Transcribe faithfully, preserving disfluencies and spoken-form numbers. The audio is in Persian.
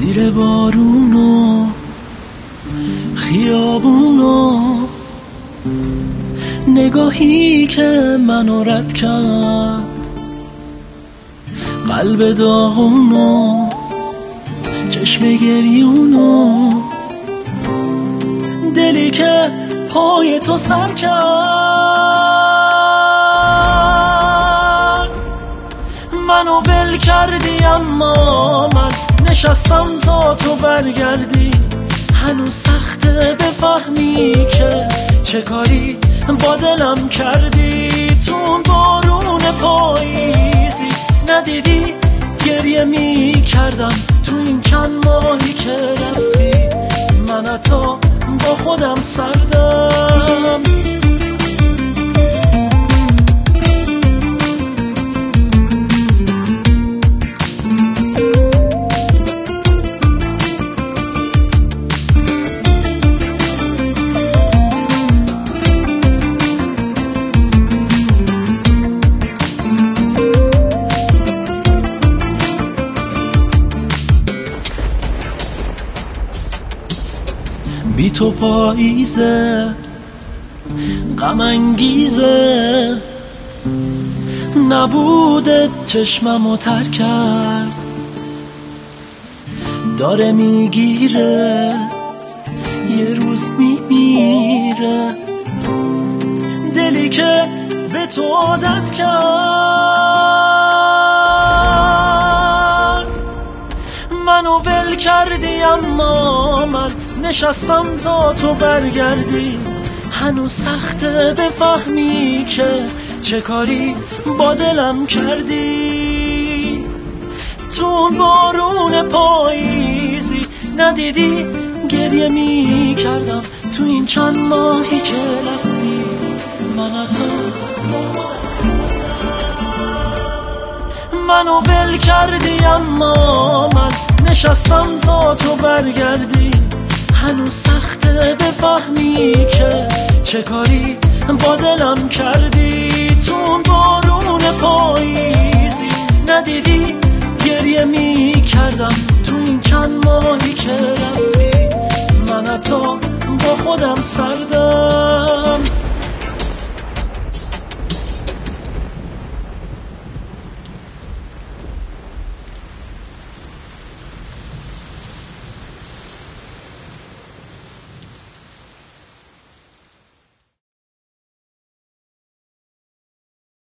زیر بارونو خیابونو نگاهی که منو رد کرد، قلب داغونو چشم گریونو دلی که پای تو سر کرد. منو ول کردی اما من نشستم تا تو برگردی. هنوز سخته بفهمی که چه کاری با دلم کردی. تو بارون پاییزی ندیدی گریه می کردم. تو این چند ماهی که رفتی من حتی با خودم سردم. بی تو پاییزه غم انگیزه، نبودت چشممو تر کرد. داره میگیره یه روز میمیره دلی که به تو عادت کرد. منو ول کردی اما من نشستم تا تو برگردی. هنوز سخته بفهمی که چه کاری با دلم کردی. تو بارون پاییزی ندیدی گریه می کردم. تو این چند ماهی که رفتی من حتی با خودم منو ول کردی اما من نشستم تا تو برگردی. هنوز سخته بفهمی که چه کاری با دلم کردی. تو بارون پاییزی ندیدی گریه می کردم. تو این چند ماهی که رفتی من حتی با خودم سردم.